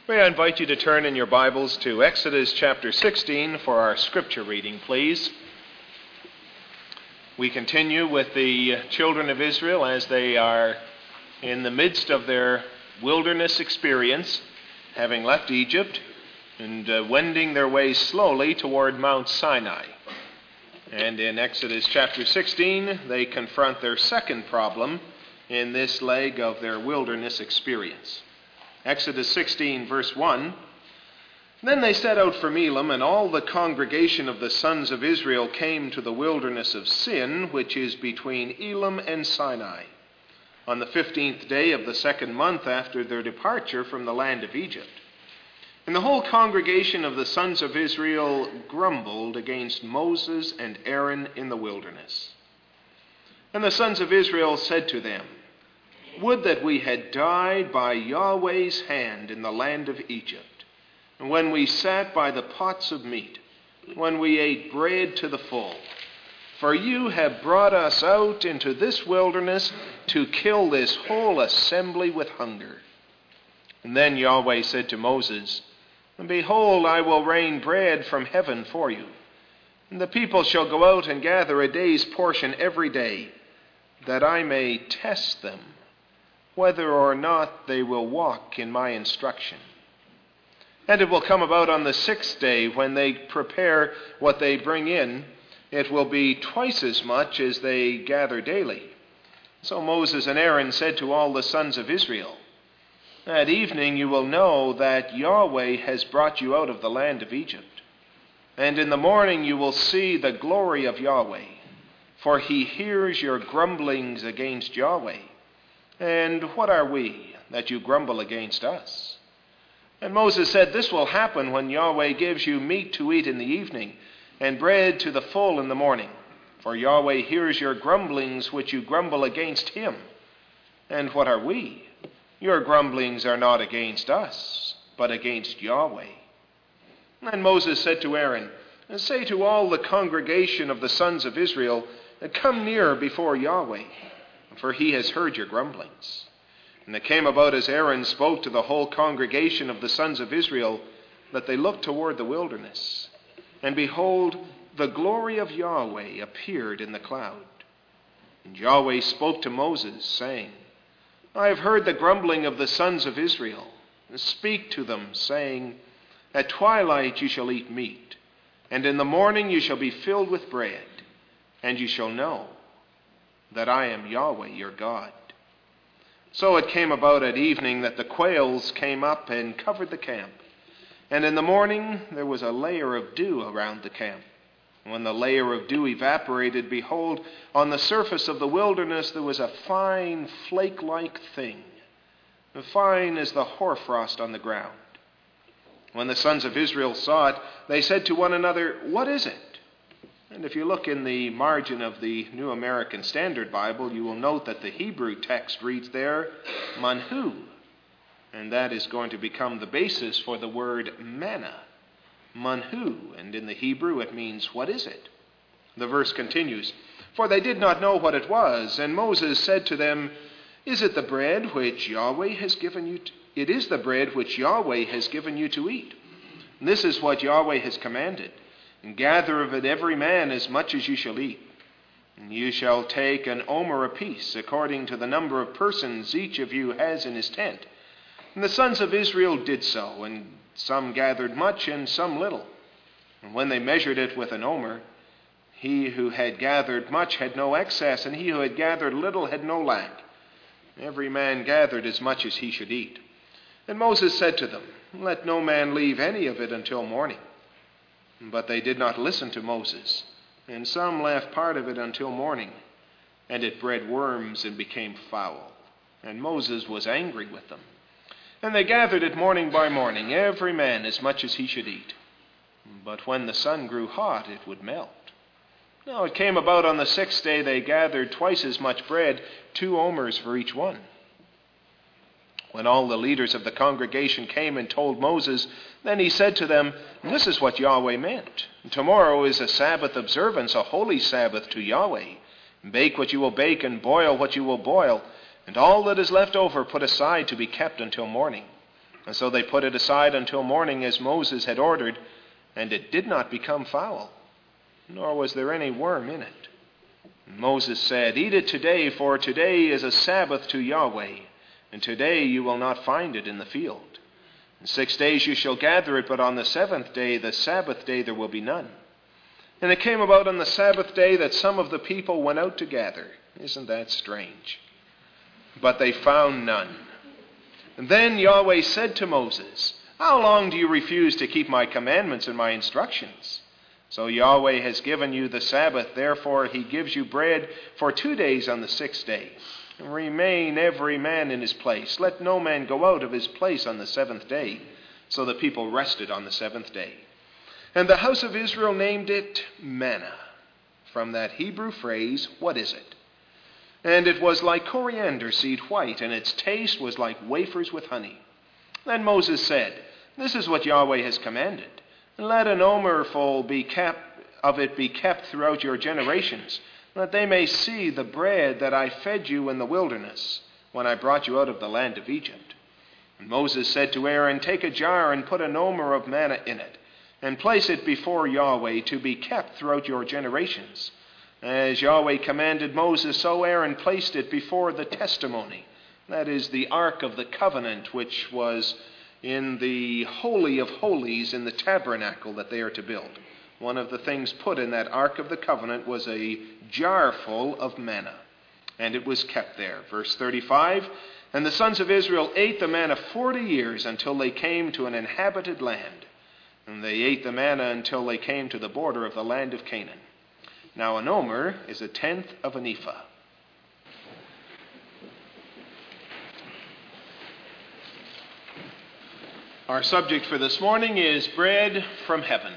May I invite you to turn in your Bibles to Exodus chapter 16 for our scripture reading, please. We continue with the children of Israel as they are in the midst of their wilderness experience, having left Egypt and wending their way slowly toward Mount Sinai. And in Exodus chapter 16, they confront their second problem in this leg of their wilderness experience. Exodus 16, verse 1, Then they set out from Elim, and all the congregation of the sons of Israel came to the wilderness of Sin, which is between Elim and Sinai, on the 15th day of the second month after their departure from the land of Egypt. And the whole congregation of the sons of Israel grumbled against Moses and Aaron in the wilderness. And the sons of Israel said to them, Would that we had died by Yahweh's hand in the land of Egypt, and when we sat by the pots of meat, when we ate bread to the full. For you have brought us out into this wilderness to kill this whole assembly with hunger. And then Yahweh said to Moses, Behold, I will rain bread from heaven for you, and the people shall go out and gather a day's portion every day, that I may test them, whether or not they will walk in my instruction. And it will come about on the 6th day, when they prepare what they bring in, it will be twice as much as they gather daily. So Moses and Aaron said to all the sons of Israel, At evening you will know that Yahweh has brought you out of the land of Egypt. And in the morning you will see the glory of Yahweh, for he hears your grumblings against Yahweh. And what are we, that you grumble against us? And Moses said, This will happen when Yahweh gives you meat to eat in the evening, and bread to the full in the morning. For Yahweh hears your grumblings which you grumble against him. And what are we? Your grumblings are not against us, but against Yahweh. And Moses said to Aaron, Say to all the congregation of the sons of Israel, Come near before Yahweh, for he has heard your grumblings. And it came about as Aaron spoke to the whole congregation of the sons of Israel, that they looked toward the wilderness. And behold, the glory of Yahweh appeared in the cloud. And Yahweh spoke to Moses, saying, I have heard the grumbling of the sons of Israel. Speak to them, saying, At twilight you shall eat meat, and in the morning you shall be filled with bread, and you shall know that I am Yahweh your God. So it came about at evening that the quails came up and covered the camp. And in the morning there was a layer of dew around the camp. When the layer of dew evaporated, behold, on the surface of the wilderness there was a fine flake-like thing, fine as the hoarfrost on the ground. When the sons of Israel saw it, they said to one another, What is it? And if you look in the margin of the New American Standard Bible, you will note that the Hebrew text reads there, manhu. And that is going to become the basis for the word manna, manhu. And in the Hebrew it means, what is it? The verse continues, For they did not know what it was. And Moses said to them, Is it the bread which Yahweh has given you? It is the bread which Yahweh has given you to eat. And this is what Yahweh has commanded. And gather of it every man as much as you shall eat. And you shall take an omer apiece, according to the number of persons each of you has in his tent. And the sons of Israel did so, and some gathered much and some little. And when they measured it with an omer, he who had gathered much had no excess, and he who had gathered little had no lack. Every man gathered as much as he should eat. And Moses said to them, Let no man leave any of it until morning. But they did not listen to Moses, and some left part of it until morning, and it bred worms and became foul. And Moses was angry with them. And they gathered it morning by morning, every man as much as he should eat. But when the sun grew hot, it would melt. Now it came about on the 6th day they gathered twice as much bread, 2 omers for each one. When all the leaders of the congregation came and told Moses, then he said to them, This is what Yahweh meant. Tomorrow is a Sabbath observance, a holy Sabbath to Yahweh. Bake what you will bake and boil what you will boil, and all that is left over put aside to be kept until morning. And so they put it aside until morning as Moses had ordered, and it did not become foul, nor was there any worm in it. And Moses said, "Eat it today, for today is a Sabbath to Yahweh, and today you will not find it in the field. In 6 days you shall gather it, but on the 7th day, the Sabbath day, there will be none." And it came about on the Sabbath day that some of the people went out to gather. Isn't that strange? But they found none. And then Yahweh said to Moses, "How long do you refuse to keep my commandments and my instructions? So Yahweh has given you the Sabbath, therefore he gives you bread for 2 days on the 6th day. Remain every man in his place. Let no man go out of his place on the 7th day." So the people rested on the 7th day. And the house of Israel named it manna, from that Hebrew phrase, "What is it?" And it was like coriander seed white, and its taste was like wafers with honey. Then Moses said, "This is what Yahweh has commanded. Let an omerful of it be kept throughout your generations, that they may see the bread that I fed you in the wilderness, when I brought you out of the land of Egypt." And Moses said to Aaron, "Take a jar and put an omer of manna in it, and place it before Yahweh to be kept throughout your generations." As Yahweh commanded Moses, so Aaron placed it before the testimony, that is, the Ark of the Covenant, which was in the Holy of Holies in the tabernacle that they are to build. One of the things put in that Ark of the Covenant was a jar full of manna, and it was kept there. Verse 35, "And the sons of Israel ate the manna 40 years until they came to an inhabited land. And they ate the manna until they came to the border of the land of Canaan." Now an omer is 1/10 of an ephah. Our subject for this morning is bread from heaven.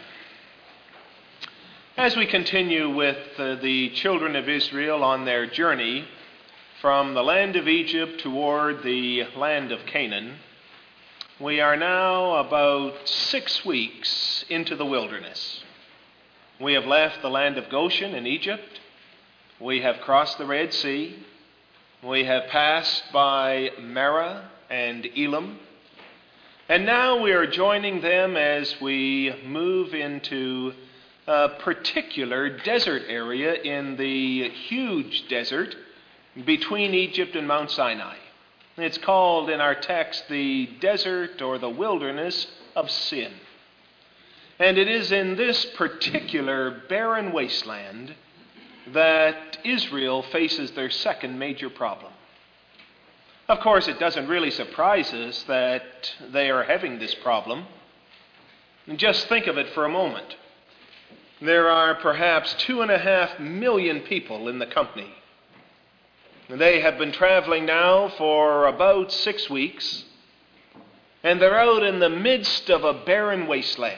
As we continue with the children of Israel on their journey from the land of Egypt toward the land of Canaan, we are now about 6 weeks into the wilderness. We have left the land of Goshen in Egypt. We have crossed the Red Sea. We have passed by Marah and Elim. And now we are joining them as we move into a particular desert area in the huge desert between Egypt and Mount Sinai. It's called in our text the desert or the wilderness of sin. And it is in this particular barren wasteland that Israel faces their second major problem. Of course, it doesn't really surprise us that they are having this problem. And just think of it for a moment. There are perhaps 2.5 million people in the company. They have been traveling now for about 6 weeks, and they're out in the midst of a barren wasteland.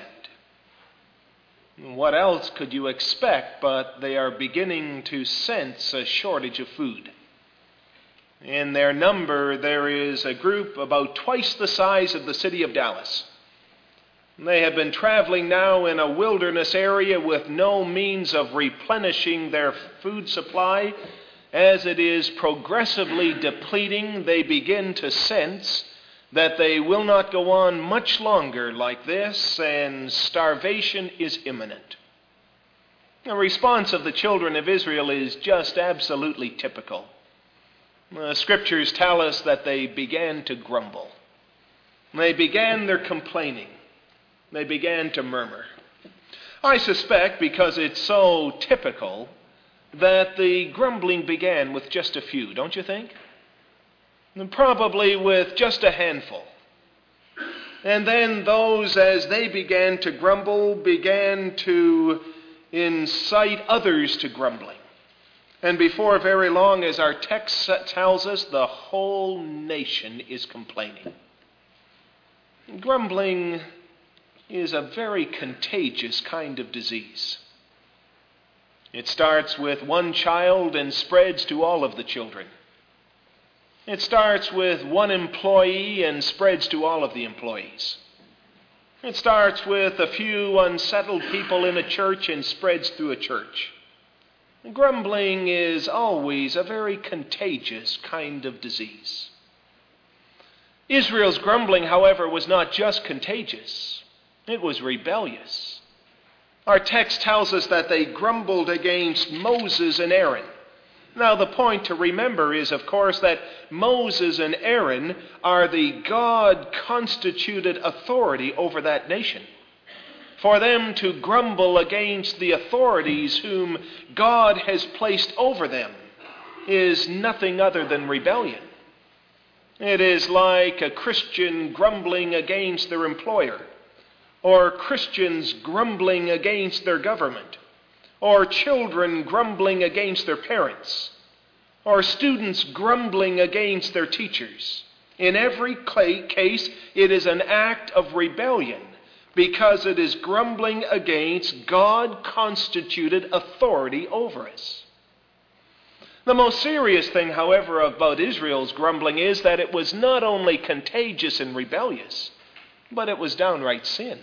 What else could you expect but they are beginning to sense a shortage of food? In their number, there is a group about twice the size of the city of Dallas. They have been traveling now in a wilderness area with no means of replenishing their food supply. As it is progressively depleting, they begin to sense that they will not go on much longer like this, and starvation is imminent. The response of the children of Israel is just absolutely typical. The scriptures tell us that they began to grumble. They began their complaining. They began to murmur. I suspect, because it's so typical, that the grumbling began with just a few, don't you think? And probably with just a handful. And then those, as they began to grumble, began to incite others to grumbling. And before very long, as our text tells us, the whole nation is complaining. Grumbling is a very contagious kind of disease. It starts with one child and spreads to all of the children. It starts with one employee and spreads to all of the employees. It starts with a few unsettled people in a church and spreads through a church. Grumbling is always a very contagious kind of disease. Israel's grumbling, however, was not just contagious. It was rebellious. Our text tells us that they grumbled against Moses and Aaron. Now, the point to remember is, of course, that Moses and Aaron are the God-constituted authority over that nation. For them to grumble against the authorities whom God has placed over them is nothing other than rebellion. It is like a Christian grumbling against their employer, or Christians grumbling against their government, or children grumbling against their parents, or students grumbling against their teachers. In every case, it is an act of rebellion because it is grumbling against God-constituted authority over us. The most serious thing, however, about Israel's grumbling is that it was not only contagious and rebellious, but it was downright sin.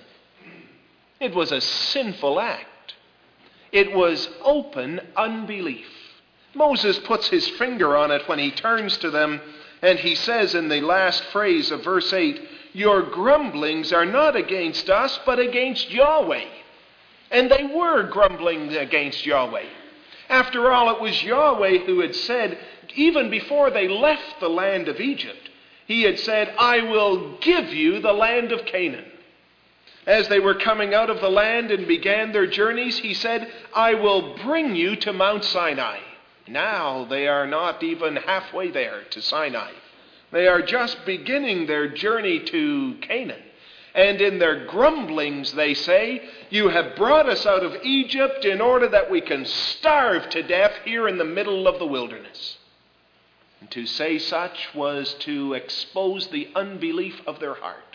It was a sinful act. It was open unbelief. Moses puts his finger on it when he turns to them, and he says in the last phrase of verse 8, "Your grumblings are not against us, but against Yahweh." And they were grumbling against Yahweh. After all, it was Yahweh who had said, even before they left the land of Egypt, he had said, "I will give you the land of Canaan." As they were coming out of the land and began their journeys, he said, "I will bring you to Mount Sinai." Now they are not even halfway there to Sinai. They are just beginning their journey to Canaan. And in their grumblings, they say, "You have brought us out of Egypt in order that we can starve to death here in the middle of the wilderness." And to say such was to expose the unbelief of their heart.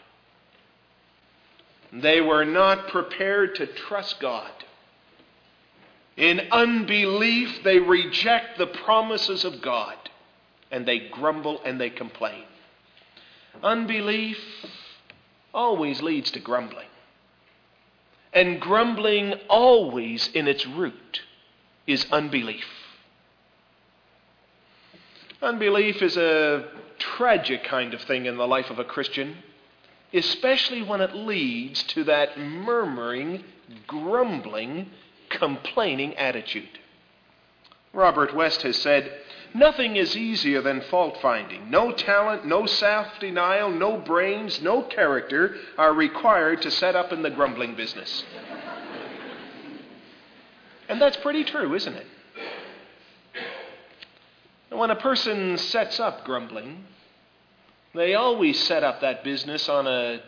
They were not prepared to trust God. In unbelief, they reject the promises of God, and they grumble and they complain. Unbelief always leads to grumbling. And grumbling always in its root is unbelief. Unbelief is a tragic kind of thing in the life of a Christian, especially when it leads to that murmuring, grumbling, complaining attitude. Robert West has said, "Nothing is easier than fault-finding. No talent, no self-denial, no brains, no character are required to set up in the grumbling business." And that's pretty true, isn't it? And when a person sets up grumbling, they always set up that business on a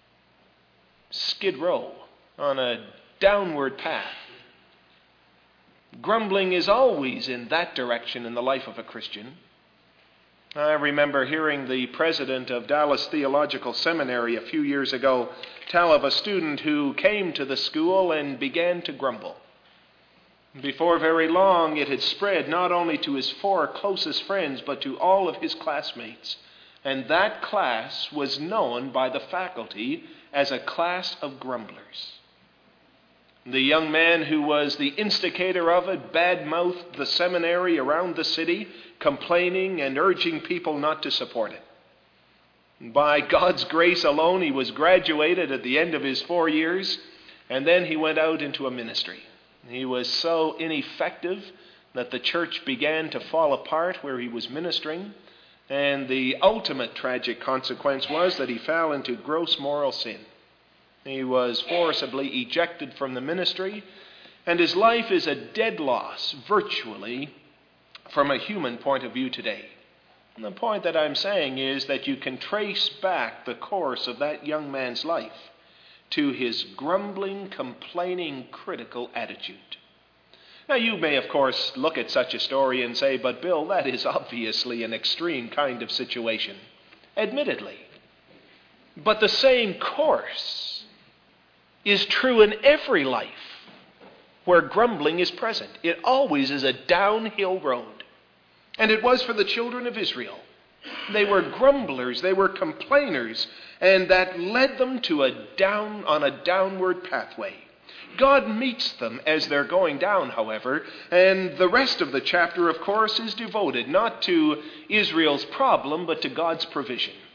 skid row, on a downward path. Grumbling is always in that direction in the life of a Christian. I remember hearing the president of Dallas Theological Seminary a few years ago tell of a student who came to the school and began to grumble. Before very long, it had spread not only to his 4 closest friends, but to all of his classmates. And that class was known by the faculty as a class of grumblers. The young man who was the instigator of it bad-mouthed the seminary around the city, complaining and urging people not to support it. By God's grace alone, he was graduated at the end of his 4 years, and then he went out into a ministry. He was so ineffective that the church began to fall apart where he was ministering, and the ultimate tragic consequence was that he fell into gross moral sin. He was forcibly ejected from the ministry, and his life is a dead loss, virtually, from a human point of view today. And the point that I'm saying is that you can trace back the course of that young man's life to his grumbling, complaining, critical attitude. Now, you may, of course, look at such a story and say, "But Bill, that is obviously an extreme kind of situation." Admittedly. But the same course is true in every life where grumbling is present. It always is a downhill road. And it was for the children of Israel. They were grumblers, they were complainers, and that led them to on a downward pathway. God meets them as they're going down, however, and the rest of the chapter, of course, is devoted not to Israel's problem, but to God's provision.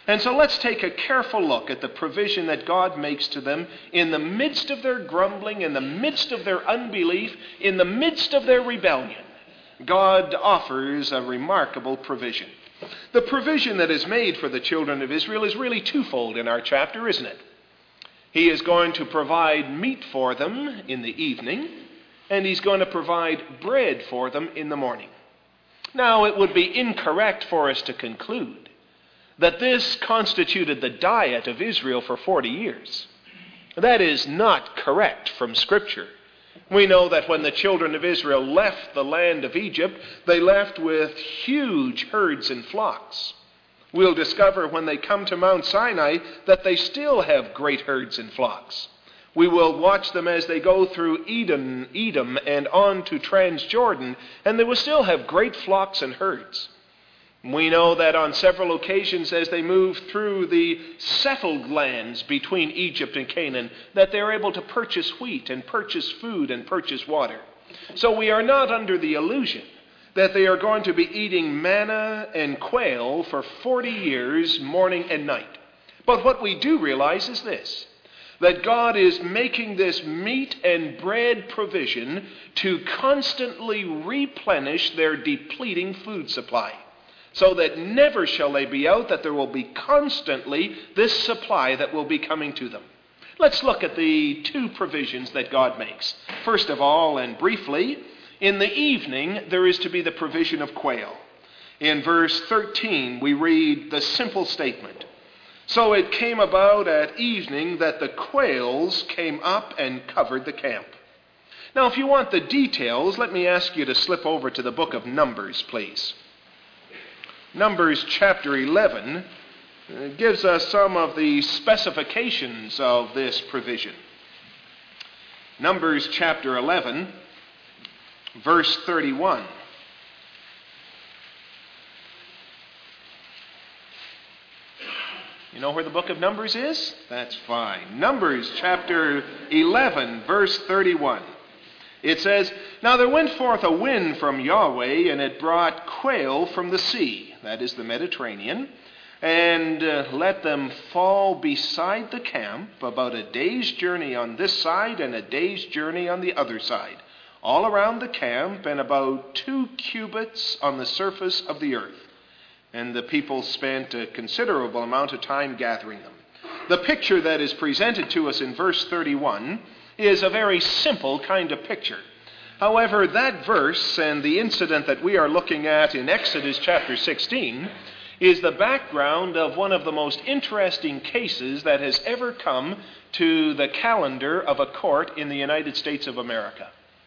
And so let's take a careful look at the provision that God makes to them in the midst of their grumbling, in the midst of their unbelief, in the midst of their rebellion. God offers a remarkable provision. The provision that is made for the children of Israel is really twofold in our chapter, isn't it? He is going to provide meat for them in the evening, and he's going to provide bread for them in the morning. Now, it would be incorrect for us to conclude that this constituted the diet of Israel for 40 years. That is not correct from Scripture. We know that when the children of Israel left the land of Egypt, they left with huge herds and flocks. We'll discover when they come to Mount Sinai that they still have great herds and flocks. We will watch them as they go through Edom and on to Transjordan, and they will still have great flocks and herds. We know that on several occasions as they move through the settled lands between Egypt and Canaan, that they're able to purchase wheat and purchase food and purchase water. So we are not under the illusion that they are going to be eating manna and quail for 40 years, morning and night. But what we do realize is this, that God is making this meat and bread provision to constantly replenish their depleting food supply, so that never shall they be out, that there will be constantly this supply that will be coming to them. Let's look at the two provisions that God makes. First of all, and briefly, in the evening there is to be the provision of quail. In verse 13 we read the simple statement, "So it came about at evening that the quails came up and covered the camp." Now, if you want the details, let me ask you to slip over to the book of Numbers, please. Numbers chapter 11 gives us some of the specifications of this provision. Numbers chapter 11, verse 31. You know where the book of Numbers is? That's fine. Numbers chapter 11, verse 31. It says, "Now there went forth a wind from Yahweh, and it brought quail from the sea," that is the Mediterranean, "and let them fall beside the camp, about a day's journey on this side and a day's journey on the other side, all around the camp, and about 2 cubits on the surface of the earth." And the people spent a considerable amount of time gathering them. The picture that is presented to us in verse 31 is a very simple kind of picture. However, that verse and the incident that we are looking at in Exodus chapter 16 is the background of one of the most interesting cases that has ever come to the calendar of a court in the United States of America.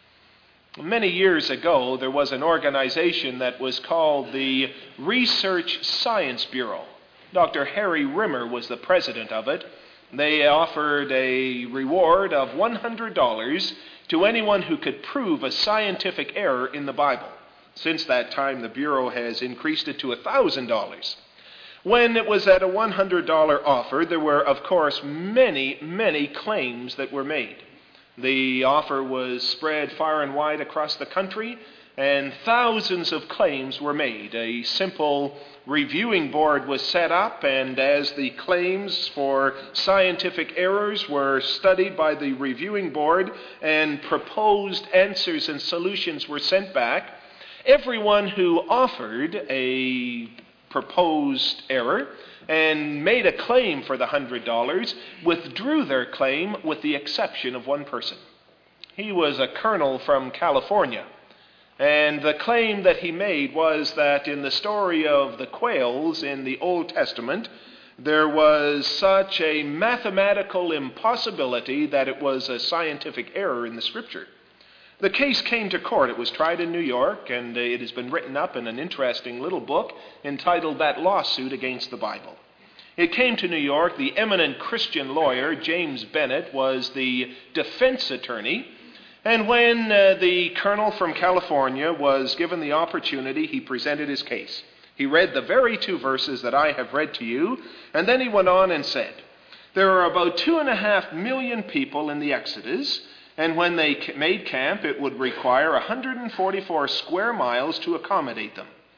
Many years ago, there was an organization that was called the Research Science Bureau. Dr. Harry Rimmer was the president of it. They offered a reward of $100 to anyone who could prove a scientific error in the Bible. Since that time, the Bureau has increased it to $1,000. When it was at a $100 offer, there were, of course, many, many claims that were made. The offer was spread far and wide across the country, and thousands of claims were made. A simple reviewing board was set up, and as the claims for scientific errors were studied by the reviewing board and proposed answers and solutions were sent back, everyone who offered a proposed error and made a claim for the $100 withdrew their claim with the exception of one person. He was a colonel from California. And the claim that he made was that in the story of the quails in the Old Testament, there was such a mathematical impossibility that it was a scientific error in the Scripture. The case came to court. It was tried in New York, and it has been written up in an interesting little book entitled That Lawsuit Against the Bible. It came to New York. The eminent Christian lawyer, James Bennett, was the defense attorney. And when the colonel from California was given the opportunity, he presented his case. He read the very 2 verses that I have read to you, and then he went on and said, there are about 2.5 million people in the Exodus, and when they made camp, it would require 144 square miles to accommodate them.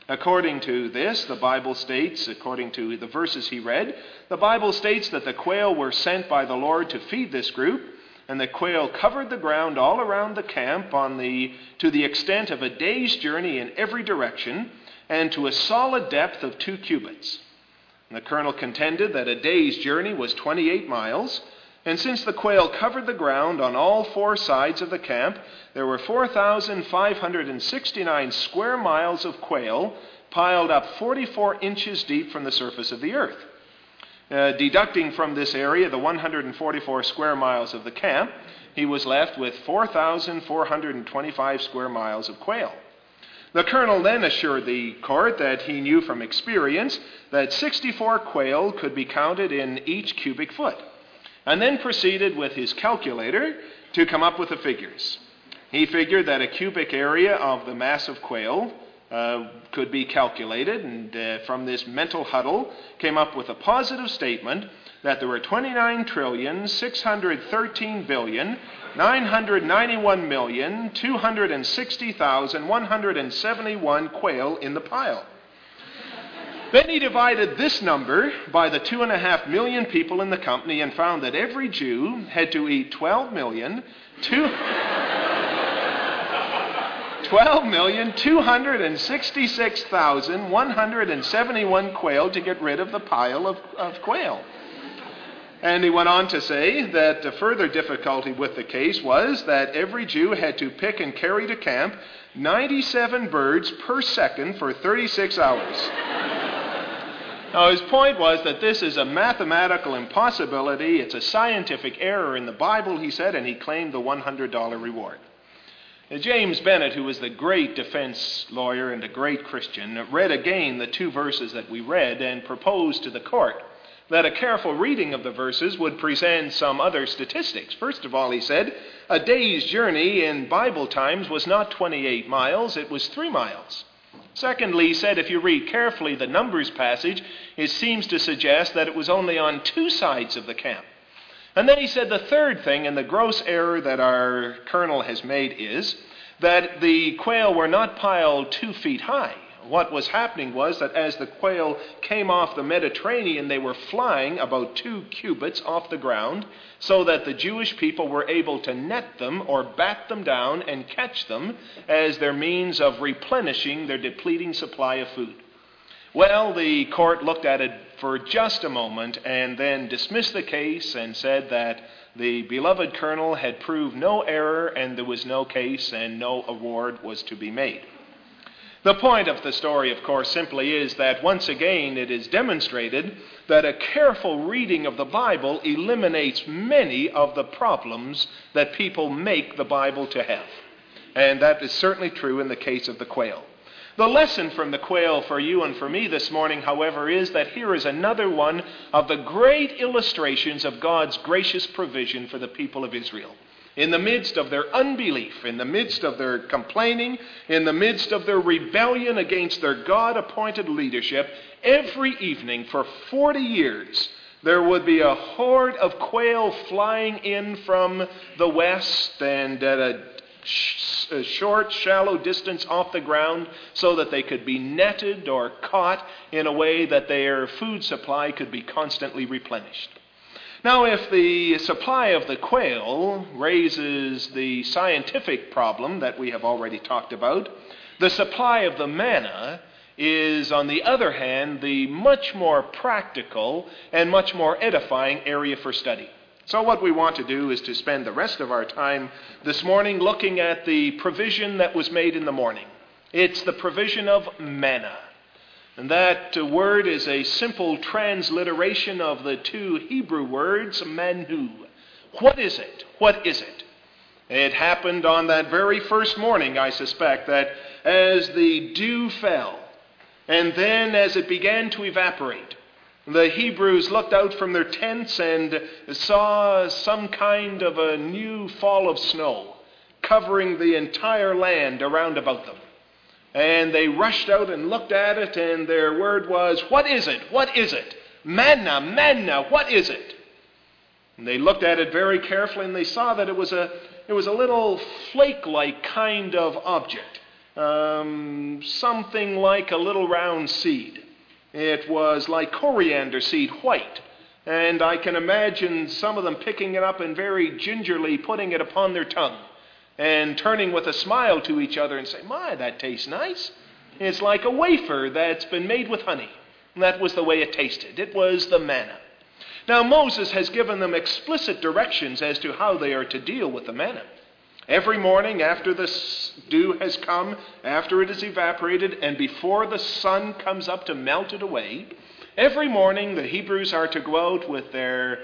According to this, the Bible states, according to the verses he read, the Bible states that the quail were sent by the Lord to feed this group, and the quail covered the ground all around the camp to the extent of a day's journey in every direction, and to a solid depth of 2 cubits. And the colonel contended that a day's journey was 28 miles, and since the quail covered the ground on all 4 sides of the camp, there were 4,569 square miles of quail piled up 44 inches deep from the surface of the earth. Deducting from this area the 144 square miles of the camp, he was left with 4,425 square miles of quail. The colonel then assured the court that he knew from experience that 64 quail could be counted in each cubic foot, and then proceeded with his calculator to come up with the figures. He figured that a cubic area of the mass of quail could be calculated, and from this mental huddle came up with a positive statement that there were 29,613,991,260,171 quail in the pile. Then he divided this number by the 2.5 million people in the company and found that every Jew had to eat 12,266,171 quail to get rid of the pile of quail. And he went on to say that the further difficulty with the case was that every Jew had to pick and carry to camp 97 birds per second for 36 hours. Now, his point was that this is a mathematical impossibility. It's a scientific error in the Bible, he said, and he claimed the $100 reward. James Bennett, who was the great defense lawyer and a great Christian, read again the 2 verses that we read and proposed to the court that a careful reading of the verses would present some other statistics. First of all, he said, a day's journey in Bible times was not 28 miles, it was 3 miles. Secondly, he said, if you read carefully the Numbers passage, it seems to suggest that it was only on 2 sides of the camp. And then he said the third thing, and the gross error that our colonel has made, is that the quail were not piled 2 feet high. What was happening was that as the quail came off the Mediterranean, they were flying about 2 cubits off the ground, so that the Jewish people were able to net them or bat them down and catch them as their means of replenishing their depleting supply of food. Well, the court looked at it for just a moment and then dismissed the case and said that the beloved colonel had proved no error and there was no case and no award was to be made. The point of the story, of course, simply is that once again it is demonstrated that a careful reading of the Bible eliminates many of the problems that people make the Bible to have. And that is certainly true in the case of the quail. The lesson from the quail for you and for me this morning, however, is that here is another one of the great illustrations of God's gracious provision for the people of Israel. In the midst of their unbelief, in the midst of their complaining, in the midst of their rebellion against their God-appointed leadership, every evening for 40 years, there would be a horde of quail flying in from the west and at a short, shallow distance off the ground so that they could be netted or caught in a way that their food supply could be constantly replenished. Now, if the supply of the quail raises the scientific problem that we have already talked about, the supply of the manna is, on the other hand, the much more practical and much more edifying area for study. So what we want to do is to spend the rest of our time this morning looking at the provision that was made in the morning. It's the provision of manna. And that word is a simple transliteration of the 2 Hebrew words, manu. What is it? What is it? It happened on that very first morning, I suspect, that as the dew fell, and then as it began to evaporate, the Hebrews looked out from their tents and saw some kind of a new fall of snow covering the entire land around about them. And they rushed out and looked at it, and their word was, what is it? What is it? Manna, manna, what is it? And they looked at it very carefully, and they saw that it was a little flake-like kind of object. something like a little round seed. It was like coriander seed, white. And I can imagine some of them picking it up and very gingerly putting it upon their tongue and turning with a smile to each other and saying, "My, that tastes nice. It's like a wafer that's been made with honey." And that was the way it tasted. It was the manna. Now Moses has given them explicit directions as to how they are to deal with the manna. Every morning after the dew has come, after it is evaporated, and before the sun comes up to melt it away, every morning the Hebrews are to go out with their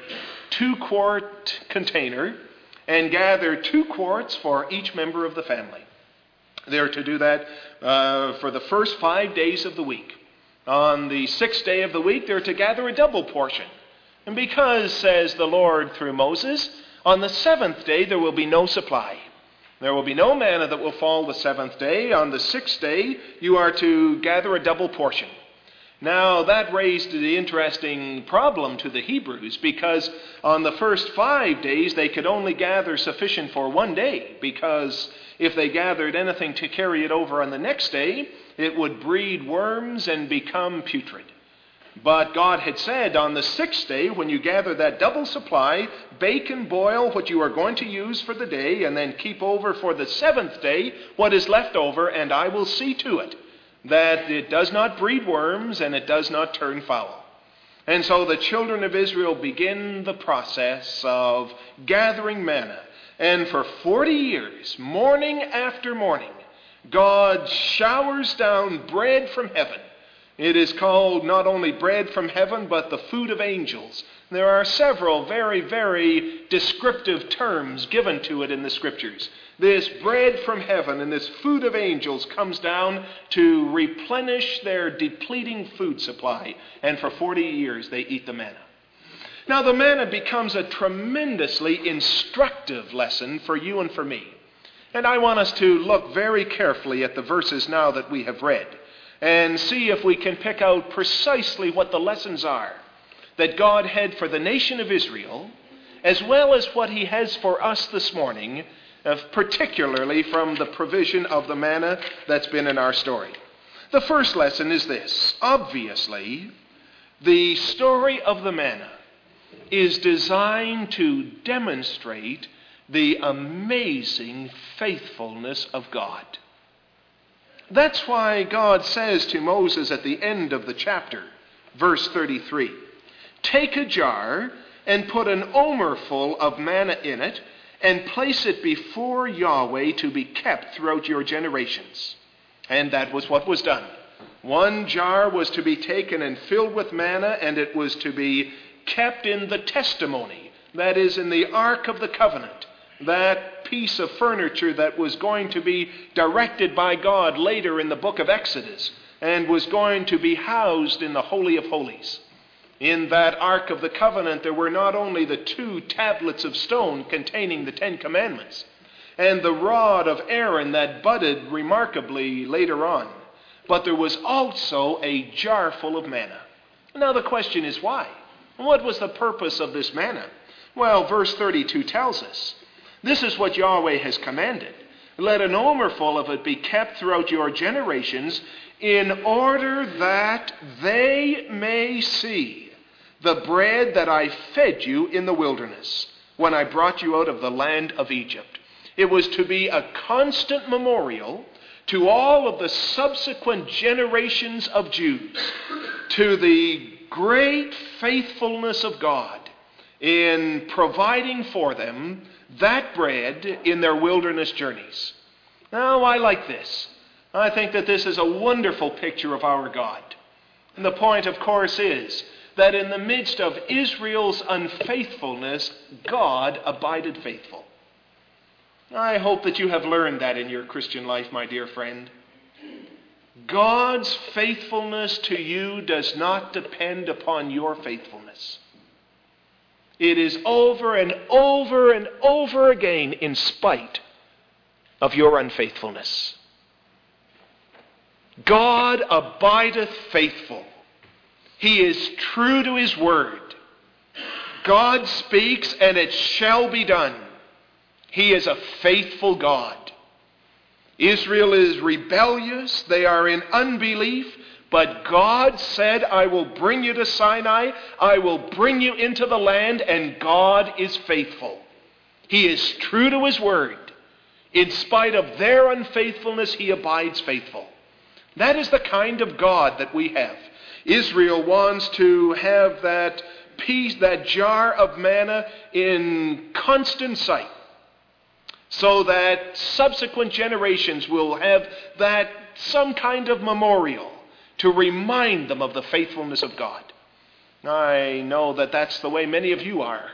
2-quart container and gather 2 quarts for each member of the family. They're to do that for the first 5 days of the week. On the 6th day of the week, they're to gather a double portion. And because, says the Lord through Moses, on the 7th day there will be no supply. There will be no manna that will fall the 7th day. On the 6th day, you are to gather a double portion. Now, that raised the interesting problem to the Hebrews, because on the first 5 days, they could only gather sufficient for 1 day, because if they gathered anything to carry it over on the next day, it would breed worms and become putrid. But God had said, on the 6th day, when you gather that double supply, bake and boil what you are going to use for the day, and then keep over for the 7th day what is left over, and I will see to it that it does not breed worms and it does not turn foul. And so the children of Israel begin the process of gathering manna. And for 40 years, morning after morning, God showers down bread from heaven. It is called not only bread from heaven, but the food of angels. There are several very, very descriptive terms given to it in the Scriptures. This bread from heaven and this food of angels comes down to replenish their depleting food supply. And for 40 years they eat the manna. Now the manna becomes a tremendously instructive lesson for you and for me. And I want us to look very carefully at the verses now that we have read and see if we can pick out precisely what the lessons are that God had for the nation of Israel, as well as what he has for us this morning, particularly from the provision of the manna that's been in our story. The first lesson is this. Obviously, the story of the manna is designed to demonstrate the amazing faithfulness of God. That's why God says to Moses at the end of the chapter, verse 33, "Take a jar and put an omerful of manna in it, and place it before Yahweh to be kept throughout your generations." And that was what was done. 1 jar was to be taken and filled with manna, and it was to be kept in the testimony, that is, in the Ark of the Covenant, that piece of furniture that was going to be directed by God later in the book of Exodus and was going to be housed in the Holy of Holies. In that Ark of the Covenant, there were not only the 2 tablets of stone containing the 10 Commandments and the rod of Aaron that budded remarkably later on, but there was also a jar full of manna. Now the question is why? What was the purpose of this manna? Well, verse 32 tells us, "This is what Yahweh has commanded. Let an omerful of it be kept throughout your generations, in order that they may see the bread that I fed you in the wilderness, when I brought you out of the land of Egypt." It was to be a constant memorial to all of the subsequent generations of Jews, to the great faithfulness of God in providing for them that bread in their wilderness journeys. Now, I like this. I think that this is a wonderful picture of our God. And the point, of course, is that in the midst of Israel's unfaithfulness, God abided faithful. I hope that you have learned that in your Christian life, my dear friend. God's faithfulness to you does not depend upon your faithfulness. It is over and over and over again in spite of your unfaithfulness. God abideth faithful. He is true to his word. God speaks and it shall be done. He is a faithful God. Israel is rebellious. They are in unbelief. But God said, I will bring you to Sinai. I will bring you into the land. And God is faithful. He is true to his word. In spite of their unfaithfulness, he abides faithful. That is the kind of God that we have. Israel wants to have that piece, that jar of manna in constant sight, so that subsequent generations will have that some kind of memorial to remind them of the faithfulness of God. I know that that's the way many of you are.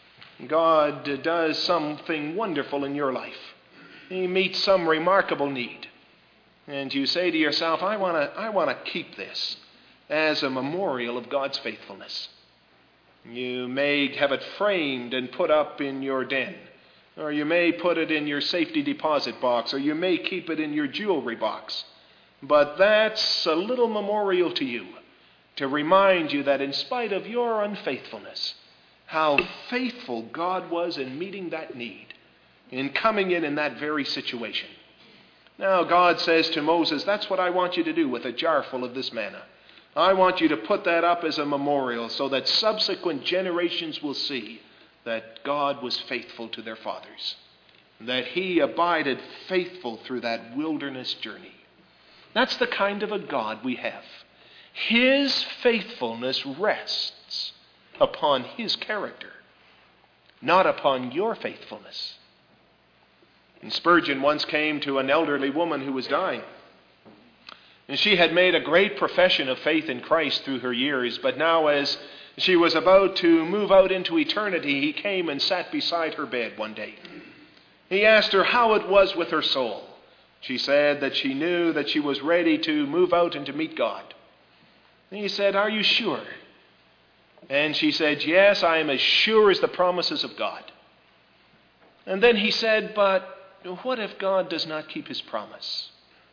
God does something wonderful in your life. He meets some remarkable need. And you say to yourself, I want to keep this as a memorial of God's faithfulness. You may have it framed and put up in your den, or you may put it in your safety deposit box, or you may keep it in your jewelry box. But that's a little memorial to you, to remind you that in spite of your unfaithfulness, how faithful God was in meeting that need, in coming in that very situation. Now God says to Moses, that's what I want you to do with a jar full of this manna. I want you to put that up as a memorial so that subsequent generations will see that God was faithful to their fathers, that he abided faithful through that wilderness journey. That's the kind of a God we have. His faithfulness rests upon his character, not upon your faithfulness. And Spurgeon once came to an elderly woman who was dying. And she had made a great profession of faith in Christ through her years, but now as she was about to move out into eternity, he came and sat beside her bed one day. He asked her how it was with her soul. She said that she knew that she was ready to move out and to meet God. And he said, are you sure? And she said, yes, I am as sure as the promises of God. And then he said, but what if God does not keep his promise?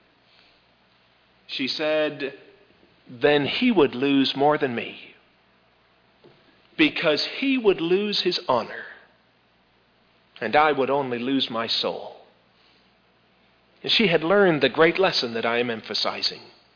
She said, then he would lose more than me, because he would lose his honor, and I would only lose my soul. And she had learned the great lesson that I am emphasizing.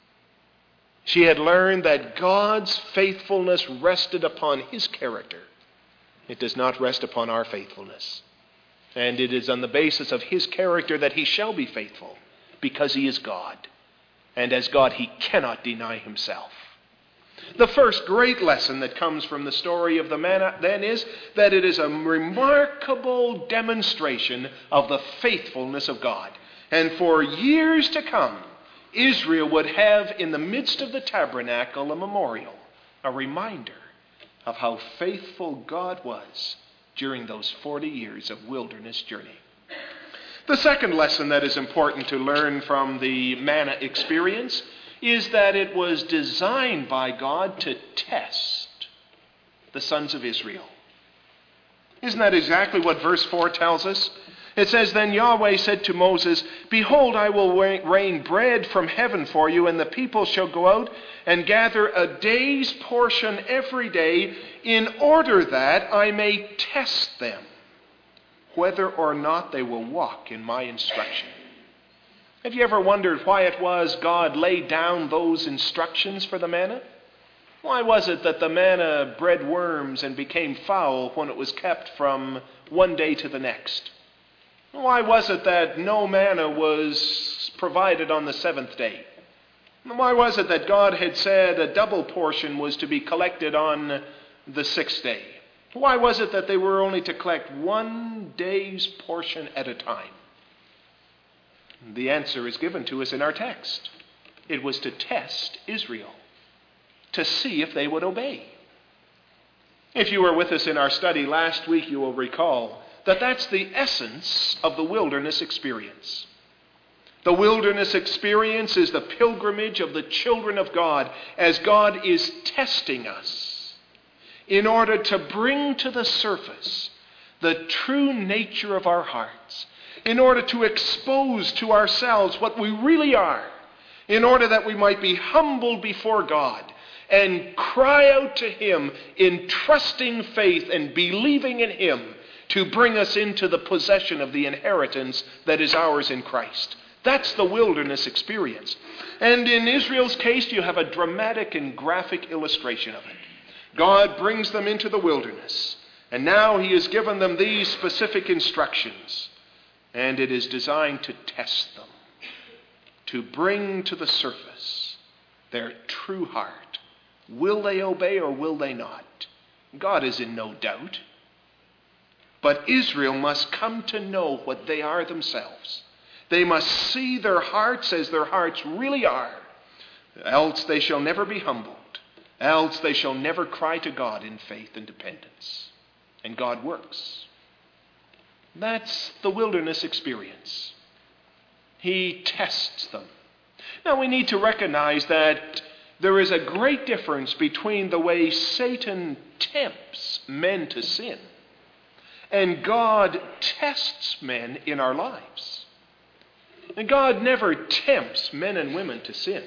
She had learned that God's faithfulness rested upon his character. It does not rest upon our faithfulness. And it is on the basis of his character that he shall be faithful, because he is God. And as God, he cannot deny himself. The first great lesson that comes from the story of the manna then is that it is a remarkable demonstration of the faithfulness of God. And for years to come, Israel would have in the midst of the tabernacle a memorial, a reminder of how faithful God was during those 40 years of wilderness journey. The second lesson that is important to learn from the manna experience is that it was designed by God to test the sons of Israel. Isn't that exactly what verse 4 tells us? It says, then Yahweh said to Moses, behold, I will rain bread from heaven for you, and the people shall go out and gather a day's portion every day, in order that I may test them, whether or not they will walk in my instruction. Have you ever wondered why it was God laid down those instructions for the manna? Why was it that the manna bred worms and became foul when it was kept from one day to the next? Why was it that no manna was provided on the seventh day? Why was it that God had said a double portion was to be collected on the sixth day? Why was it that they were only to collect 1 day's portion at a time? The answer is given to us in our text. It was to test Israel, to see if they would obey. If you were with us in our study last week, you will recall that that's the essence of the wilderness experience. The wilderness experience is the pilgrimage of the children of God as God is testing us in order to bring to the surface the true nature of our hearts, in order to expose to ourselves what we really are, in order that we might be humbled before God and cry out to him in trusting faith and believing in him to bring us into the possession of the inheritance that is ours in Christ. That's the wilderness experience. And in Israel's case, you have a dramatic and graphic illustration of it. God brings them into the wilderness, and now he has given them these specific instructions, and it is designed to test them, to bring to the surface their true heart. Will they obey or will they not? God is in no doubt. But Israel must come to know what they are themselves. They must see their hearts as their hearts really are. Else they shall never be humbled. Else they shall never cry to God in faith and dependence. And God works. That's the wilderness experience. He tests them. Now we need to recognize that there is a great difference between the way Satan tempts men to sin and God tests men in our lives. And God never tempts men and women to sin.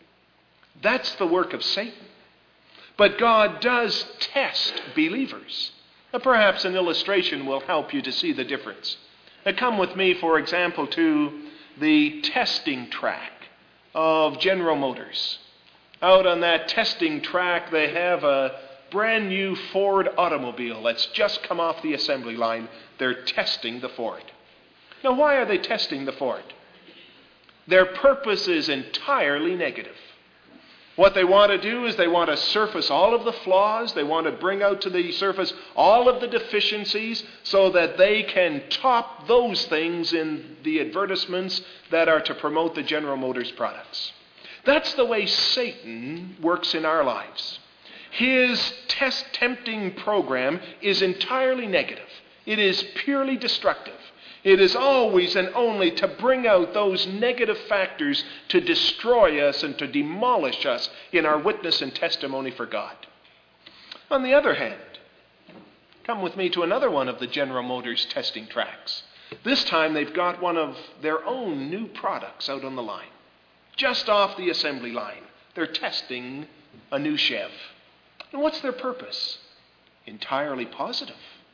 That's the work of Satan. But God does test believers. Now, perhaps an illustration will help you to see the difference. Now, come with me, for example, to the testing track of General Motors. Out on that testing track, they have a brand new Ford automobile that's just come off the assembly line. They're testing the Ford. Now, why are they testing the Ford? Their purpose is entirely negative. What they want to do is they want to surface all of the flaws. They want to bring out to the surface all of the deficiencies so that they can top those things in the advertisements that are to promote the General Motors products. That's the way Satan works in our lives. His tempting program is entirely negative. It is purely destructive. It is always and only to bring out those negative factors to destroy us and to demolish us in our witness and testimony for God. On the other hand, come with me to another one of the General Motors testing tracks. This time they've got one of their own new products out on the line. Just off the assembly line, they're testing a new Chev. And what's their purpose? Entirely positive.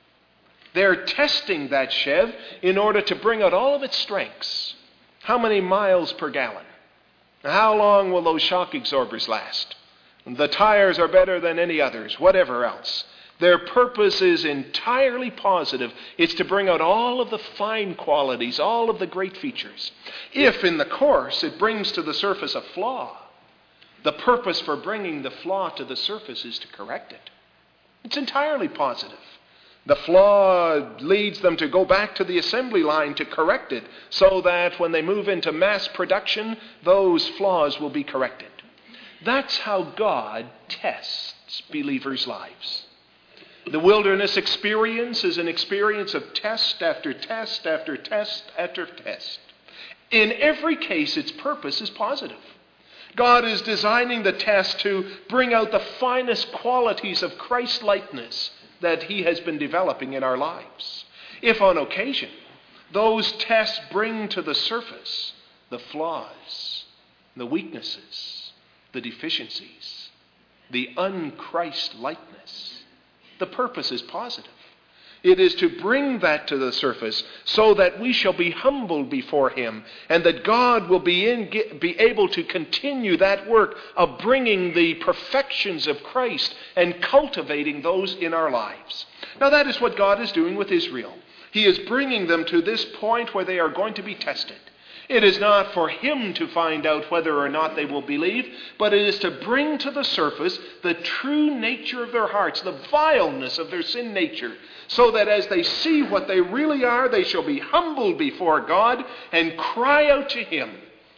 They're testing that Chev in order to bring out all of its strengths. How many miles per gallon? How long will those shock absorbers last? The tires are better than any others, whatever else. Their purpose is entirely positive. It's to bring out all of the fine qualities, all of the great features. If in the course it brings to the surface a flaw, the purpose for bringing the flaw to the surface is to correct it. It's entirely positive. The flaw leads them to go back to the assembly line to correct it so that when they move into mass production, those flaws will be corrected. That's how God tests believers' lives. The wilderness experience is an experience of test after test after test after test. In every case, its purpose is positive. God is designing the test to bring out the finest qualities of Christ-likeness that he has been developing in our lives. If on occasion those tests bring to the surface the flaws, the weaknesses, the deficiencies, the un-Christ-likeness, the purpose is positive. It is to bring that to the surface so that we shall be humbled before him and that God will be able to continue that work of bringing the perfections of Christ and cultivating those in our lives. Now that is what God is doing with Israel. He is bringing them to this point where they are going to be tested. It is not for him to find out whether or not they will believe, but it is to bring to the surface the true nature of their hearts, the vileness of their sin nature, so that as they see what they really are, they shall be humbled before God and cry out to him.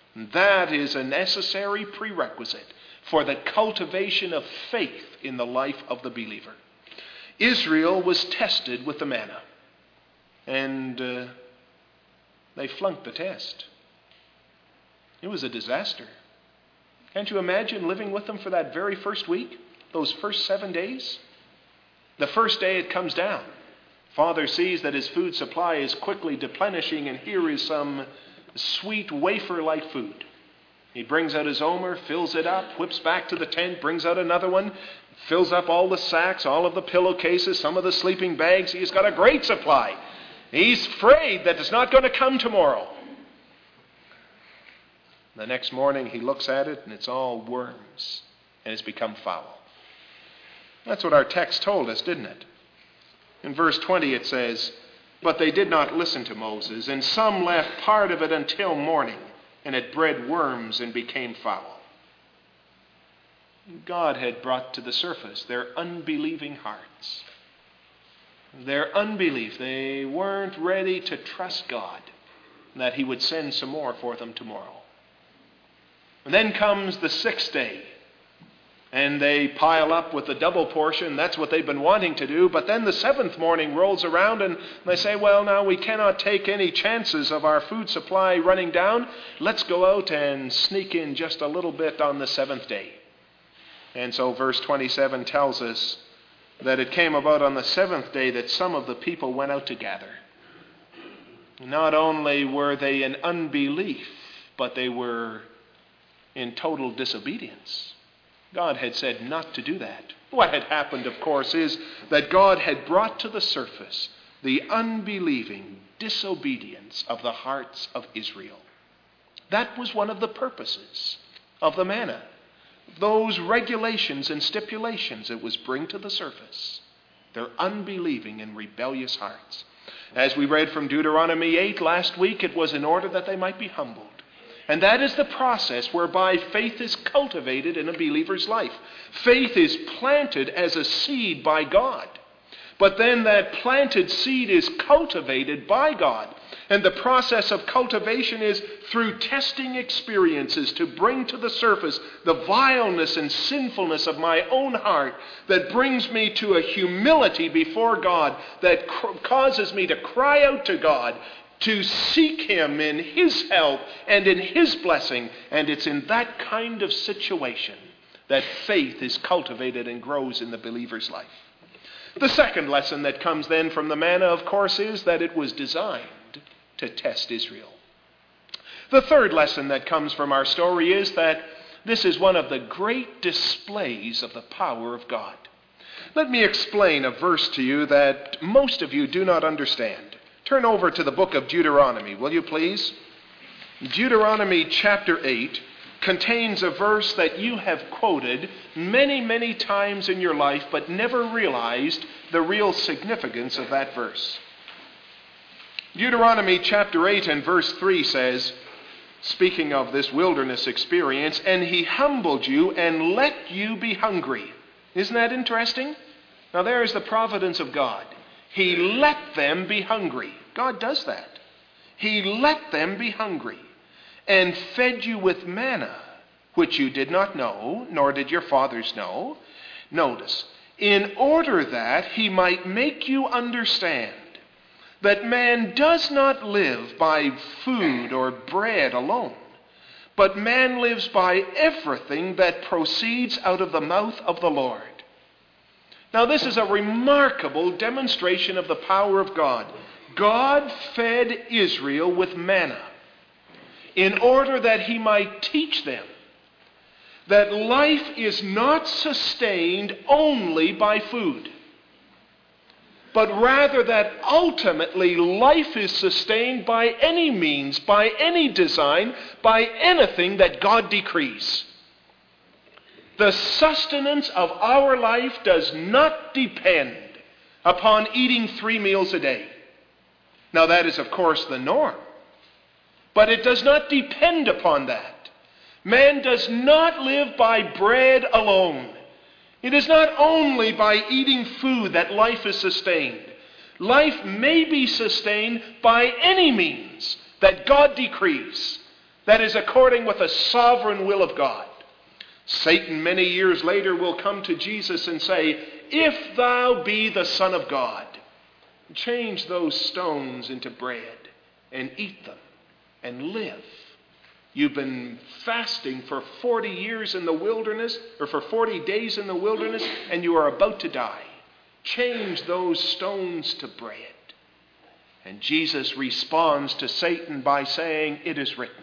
That is a necessary prerequisite for the cultivation of faith in the life of the believer. Israel was tested with the manna, and they flunked the test. It was a disaster. Can't you imagine living with them for that very first week? Those first 7 days? The first day it comes down. Father sees that his food supply is quickly deplenishing, and here is some sweet wafer-like food. He brings out his omer, fills it up, whips back to the tent, brings out another one, fills up all the sacks, all of the pillowcases, some of the sleeping bags. He's got a great supply. He's afraid that it's not going to come tomorrow. The next morning he looks at it and it's all worms and it's become foul. That's what our text told us, didn't it? In verse 20 it says, "But they did not listen to Moses, and some left part of it until morning, and it bred worms and became foul." God had brought to the surface their unbelieving hearts. Their unbelief. They weren't ready to trust God that he would send some more for them tomorrow. And then comes the 6th day, and they pile up with the double portion. That's what they've been wanting to do. But then the 7th morning rolls around and they say, well, now we cannot take any chances of our food supply running down. Let's go out and sneak in just a little bit on the 7th day. And so verse 27 tells us that it came about on the 7th day that some of the people went out to gather. Not only were they in unbelief, but they were in total disobedience. God had said not to do that. What had happened, of course, is that God had brought to the surface the unbelieving disobedience of the hearts of Israel. That was one of the purposes of the manna. Those regulations and stipulations it was bring to the surface their unbelieving and rebellious hearts. As we read from Deuteronomy 8 last week, it was in order that they might be humbled. And that is the process whereby faith is cultivated in a believer's life. Faith is planted as a seed by God. But then that planted seed is cultivated by God. And the process of cultivation is through testing experiences to bring to the surface the vileness and sinfulness of my own heart that brings me to a humility before God that causes me to cry out to God, to seek him in his help and in his blessing. And it's in that kind of situation that faith is cultivated and grows in the believer's life. The second lesson that comes then from the manna, of course, is that it was designed to test Israel. The third lesson that comes from our story is that this is one of the great displays of the power of God. Let me explain a verse to you that most of you do not understand. Turn over to the book of Deuteronomy, will you please? Deuteronomy chapter 8 contains a verse that you have quoted many, many times in your life, but never realized the real significance of that verse. Deuteronomy chapter 8 and verse 3 says, speaking of this wilderness experience, "And he humbled you and let you be hungry." Isn't that interesting? Now there is the providence of God. He let them be hungry. God does that. He let them be hungry and fed you with manna, which you did not know, nor did your fathers know. Notice, in order that he might make you understand that man does not live by food or bread alone, but man lives by everything that proceeds out of the mouth of the Lord. Now this is a remarkable demonstration of the power of God. God fed Israel with manna in order that he might teach them that life is not sustained only by food, but rather that ultimately life is sustained by any means, by any design, by anything that God decrees. The sustenance of our life does not depend upon eating 3 meals a day. Now that is, of course, the norm. But it does not depend upon that. Man does not live by bread alone. It is not only by eating food that life is sustained. Life may be sustained by any means that God decrees, that is according with the sovereign will of God. Satan many years later will come to Jesus and say, "If thou be the Son of God, change those stones into bread and eat them and live. You've been fasting for 40 years in the wilderness, or for 40 days in the wilderness, and you are about to die. Change those stones to bread." And Jesus responds to Satan by saying, "It is written,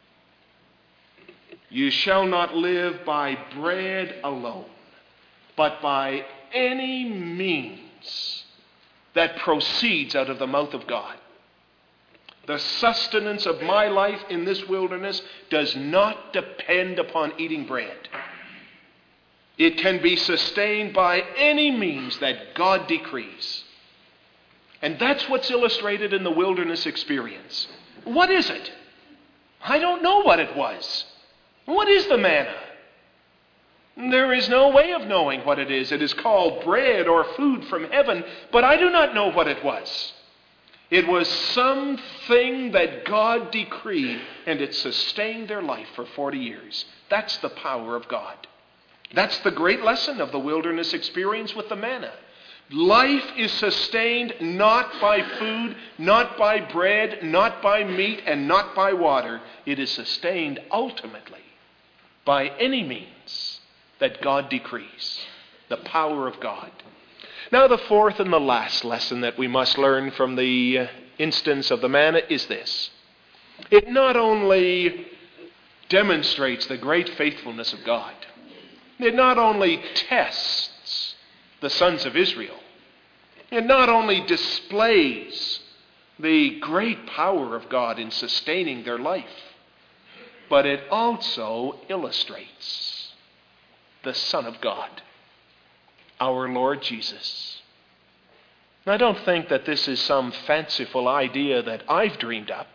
you shall not live by bread alone, but by any means that proceeds out of the mouth of God." The sustenance of my life in this wilderness does not depend upon eating bread. It can be sustained by any means that God decrees. And that's what's illustrated in the wilderness experience. What is it? I don't know what it was. What is the manna? There is no way of knowing what it is. It is called bread or food from heaven, but I do not know what it was. It was something that God decreed, and it sustained their life for 40 years. That's the power of God. That's the great lesson of the wilderness experience with the manna. Life is sustained not by food, not by bread, not by meat, and not by water. It is sustained ultimately by any means that God decrees. The power of God. Now, the fourth and the last lesson that we must learn from the instance of the manna is this. It not only demonstrates the great faithfulness of God, it not only tests the sons of Israel, it not only displays the great power of God in sustaining their life, but it also illustrates the Son of God, our Lord Jesus. I don't think that this is some fanciful idea that I've dreamed up.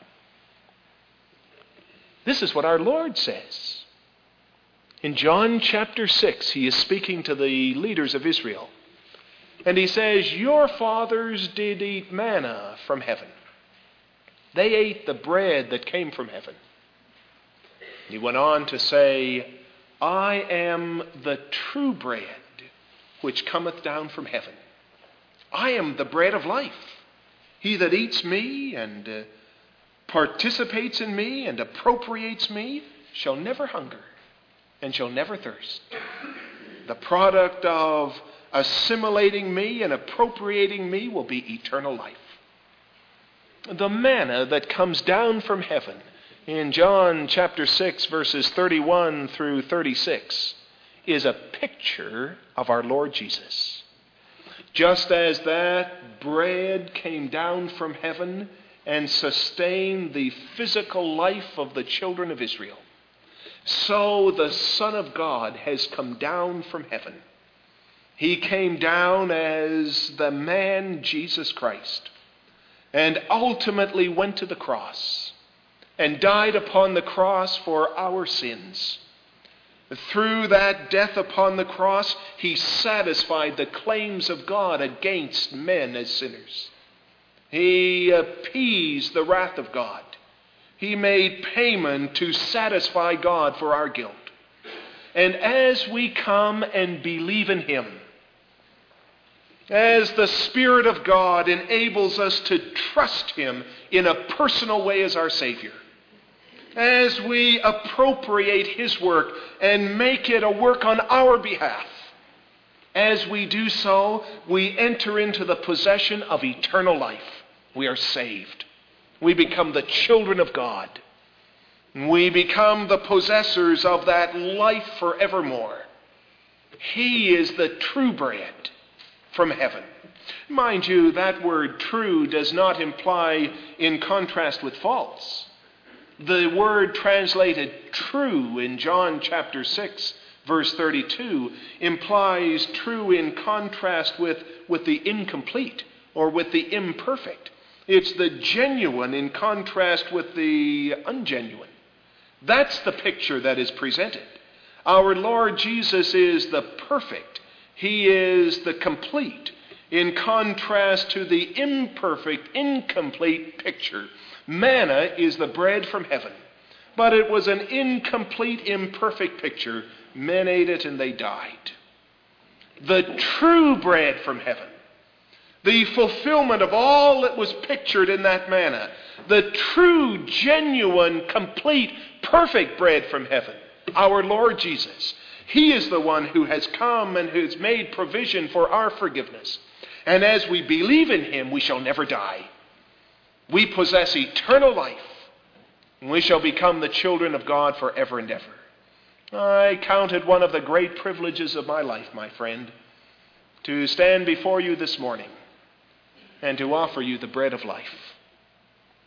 This is what our Lord says. In John chapter 6, he is speaking to the leaders of Israel. And he says, your fathers did eat manna from heaven. They ate the bread that came from heaven. He went on to say, I am the true bread which cometh down from heaven. I am the bread of life. He that eats me and participates in me and appropriates me shall never hunger and shall never thirst. The product of assimilating me and appropriating me will be eternal life. The manna that comes down from heaven in John chapter 6 verses 31 through 36 is a picture of our Lord Jesus. Just as that bread came down from heaven and sustained the physical life of the children of Israel, so the Son of God has come down from heaven. He came down as the man Jesus Christ and ultimately went to the cross and died upon the cross for our sins. Through that death upon the cross, he satisfied the claims of God against men as sinners. He appeased the wrath of God. He made payment to satisfy God for our guilt. And as we come and believe in him, as the Spirit of God enables us to trust him in a personal way as our Savior, as we appropriate his work and make it a work on our behalf, as we do so, we enter into the possession of eternal life. We are saved. We become the children of God. We become the possessors of that life forevermore. He is the true bread from heaven. Mind you, that word true does not imply in contrast with false. The word translated true in John chapter 6, verse 32, implies true in contrast with the incomplete or with the imperfect. It's the genuine in contrast with the ungenuine. That's the picture that is presented. Our Lord Jesus is the perfect. He is the complete in contrast to the imperfect, incomplete picture. Manna is the bread from heaven, but it was an incomplete, imperfect picture. Men ate it and they died. The true bread from heaven, the fulfillment of all that was pictured in that manna, the true, genuine, complete, perfect bread from heaven, our Lord Jesus. He is the one who has come and who has made provision for our forgiveness. And as we believe in him, we shall never die. We possess eternal life. And we shall become the children of God forever and ever. I count it one of the great privileges of my life, my friend, to stand before you this morning and to offer you the bread of life.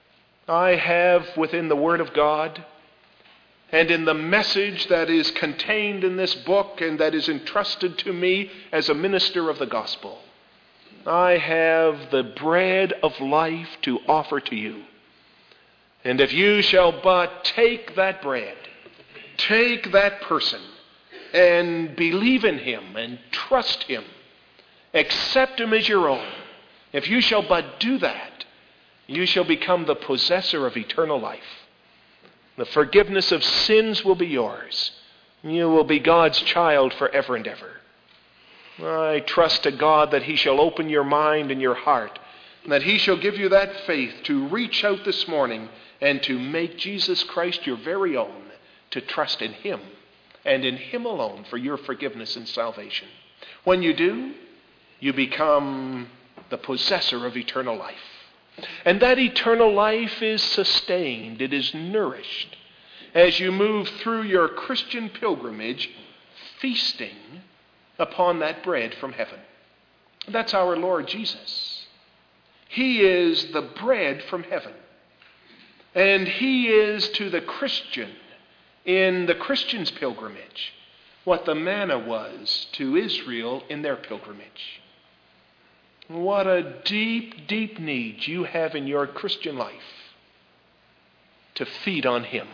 I have within the Word of God and in the message that is contained in this book and that is entrusted to me as a minister of the gospel, I have the bread of life to offer to you. And if you shall but take that bread, take that person, and believe in him and trust him, accept him as your own, if you shall but do that, you shall become the possessor of eternal life. The forgiveness of sins will be yours. You will be God's child forever and ever. I trust to God that he shall open your mind and your heart, and that he shall give you that faith to reach out this morning and to make Jesus Christ your very own, to trust in him and in him alone for your forgiveness and salvation. When you do, you become the possessor of eternal life. And that eternal life is sustained, it is nourished, as you move through your Christian pilgrimage, feasting upon that bread from heaven. That's our Lord Jesus. He is the bread from heaven. And he is to the Christian, in the Christian's pilgrimage, what the manna was to Israel in their pilgrimage. What a deep, deep need you have in your Christian life to feed on him,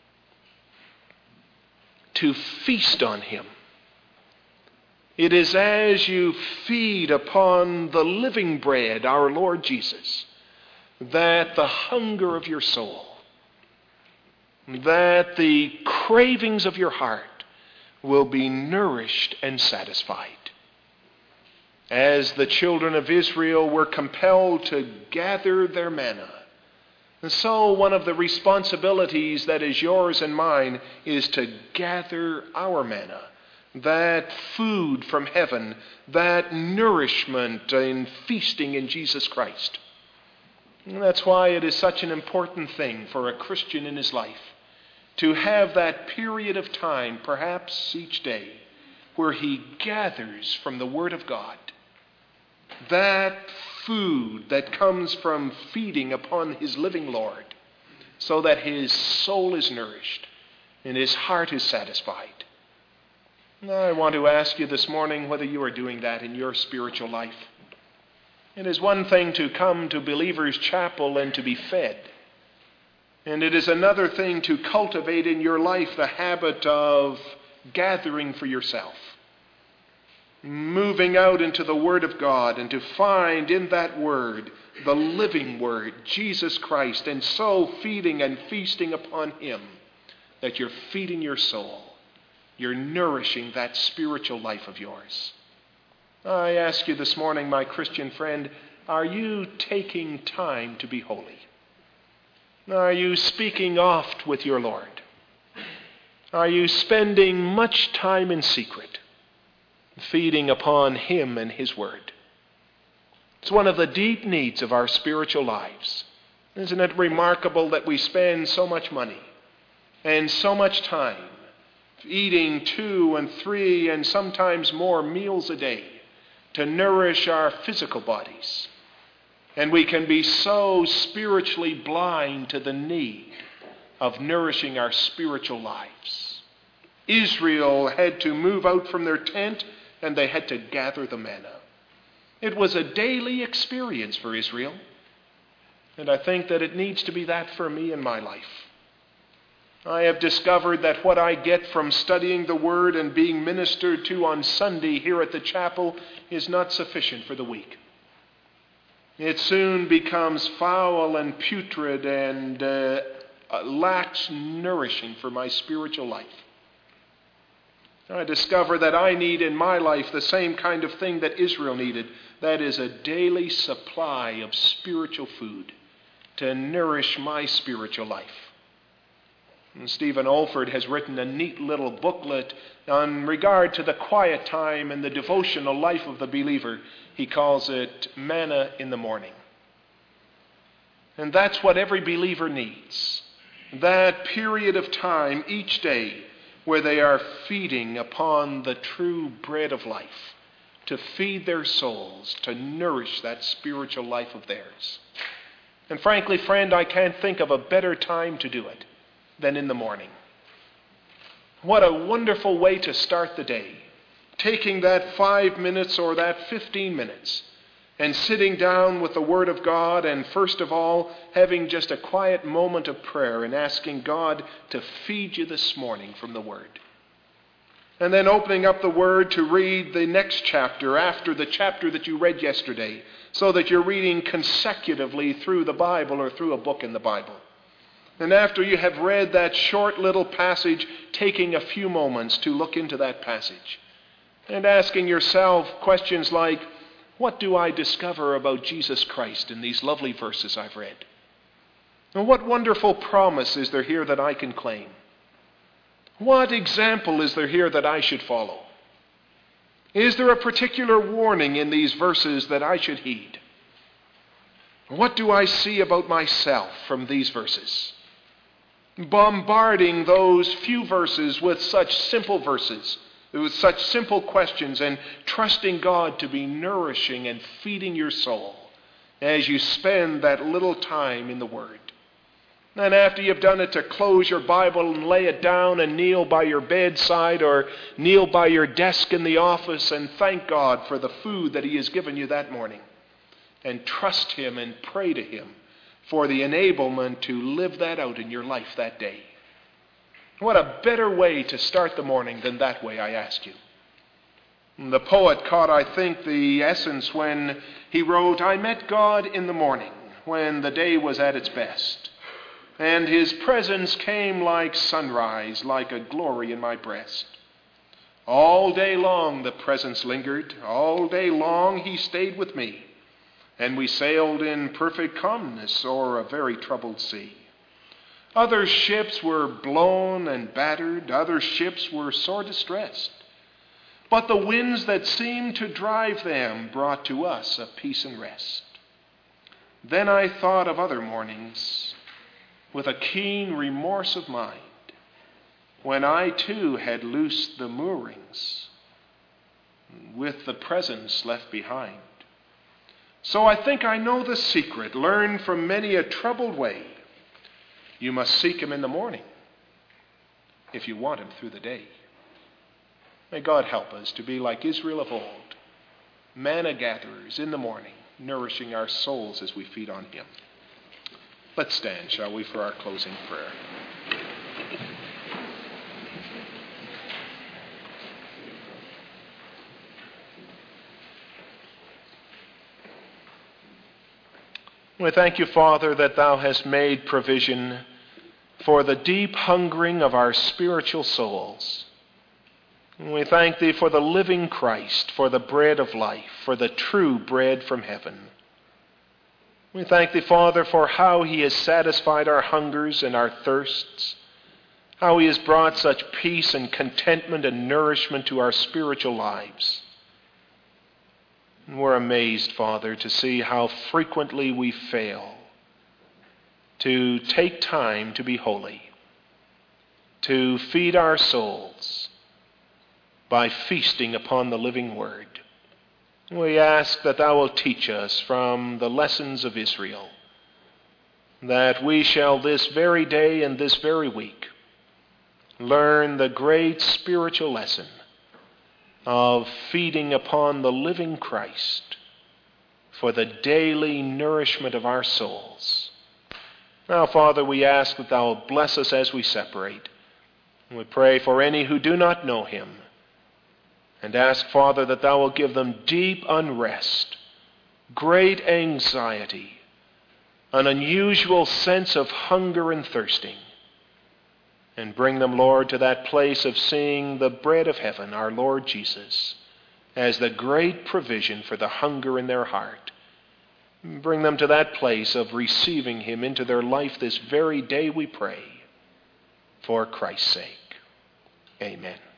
to feast on him. It is as you feed upon the living bread, our Lord Jesus, that the hunger of your soul, that the cravings of your heart will be nourished and satisfied. As the children of Israel were compelled to gather their manna, and so one of the responsibilities that is yours and mine is to gather our manna, that food from heaven, that nourishment in feasting in Jesus Christ. And that's why it is such an important thing for a Christian in his life to have that period of time, perhaps each day, where he gathers from the Word of God that food that comes from feeding upon his living Lord, so that his soul is nourished and his heart is satisfied. I want to ask you this morning whether you are doing that in your spiritual life. It is one thing to come to Believers' Chapel and to be fed. And it is another thing to cultivate in your life the habit of gathering for yourself. Moving out into the Word of God and to find in that Word, the living Word, Jesus Christ, and so feeding and feasting upon him, that you're feeding your soul. You're nourishing that spiritual life of yours. I ask you this morning, my Christian friend, are you taking time to be holy? Are you speaking oft with your Lord? Are you spending much time in secret, feeding upon him and his word? It's one of the deep needs of our spiritual lives. Isn't it remarkable that we spend so much money and so much time eating 2 and 3 and sometimes more meals a day to nourish our physical bodies? And we can be so spiritually blind to the need of nourishing our spiritual lives. Israel had to move out from their tent and they had to gather the manna. It was a daily experience for Israel. And I think that it needs to be that for me in my life. I have discovered that what I get from studying the Word and being ministered to on Sunday here at the chapel is not sufficient for the week. It soon becomes foul and putrid and lacks nourishing for my spiritual life. I discover that I need in my life the same kind of thing that Israel needed. That is a daily supply of spiritual food to nourish my spiritual life. And Stephen Olford has written a neat little booklet on regard to the quiet time and the devotional life of the believer. He calls it Manna in the Morning. And that's what every believer needs. That period of time each day where they are feeding upon the true bread of life, to feed their souls, to nourish that spiritual life of theirs. And frankly, friend, I can't think of a better time to do it than in the morning. What a wonderful way to start the day. Taking that 5 minutes or that 15 minutes and sitting down with the Word of God, and first of all, having just a quiet moment of prayer and asking God to feed you this morning from the Word. And then opening up the Word to read the next chapter after the chapter that you read yesterday, so that you're reading consecutively through the Bible or through a book in the Bible. And after you have read that short little passage, taking a few moments to look into that passage and asking yourself questions like, what do I discover about Jesus Christ in these lovely verses I've read? And what wonderful promise is there here that I can claim? What example is there here that I should follow? Is there a particular warning in these verses that I should heed? What do I see about myself from these verses? Bombarding those few verses with such simple verses, with such simple questions, and trusting God to be nourishing and feeding your soul as you spend that little time in the Word. And after you've done it, to close your Bible and lay it down and kneel by your bedside or kneel by your desk in the office and thank God for the food that He has given you that morning. And trust Him and pray to Him for the enablement to live that out in your life that day. What a better way to start the morning than that way, I ask you. The poet caught, I think, the essence when he wrote, I met God in the morning when the day was at its best. And His presence came like sunrise, like a glory in my breast. All day long the presence lingered, all day long He stayed with me, and we sailed in perfect calmness o'er a very troubled sea. Other ships were blown and battered, other ships were sore distressed, but the winds that seemed to drive them brought to us a peace and rest. Then I thought of other mornings, with a keen remorse of mind, when I too had loosed the moorings, with the presence left behind. So I think I know the secret, learned from many a troubled way. You must seek Him in the morning if you want Him through the day. May God help us to be like Israel of old, manna gatherers in the morning, nourishing our souls as we feed on Him. Let's stand, shall we, for our closing prayer. We thank you, Father, that Thou hast made provision for the deep hungering of our spiritual souls. We thank Thee for the living Christ, for the bread of life, for the true bread from heaven. We thank Thee, Father, for how He has satisfied our hungers and our thirsts, how He has brought such peace and contentment and nourishment to our spiritual lives. And we're amazed, Father, to see how frequently we fail to take time to be holy, to feed our souls by feasting upon the living Word. We ask that Thou wilt teach us from the lessons of Israel, that we shall this very day and this very week learn the great spiritual lesson of feeding upon the living Christ for the daily nourishment of our souls. Now, Father, we ask that Thou wilt bless us as we separate. And we pray for any who do not know Him, and ask, Father, that Thou wilt give them deep unrest, great anxiety, an unusual sense of hunger and thirsting, and bring them, Lord, to that place of seeing the bread of heaven, our Lord Jesus, as the great provision for the hunger in their heart. Bring them to that place of receiving Him into their life this very day, we pray, for Christ's sake. Amen.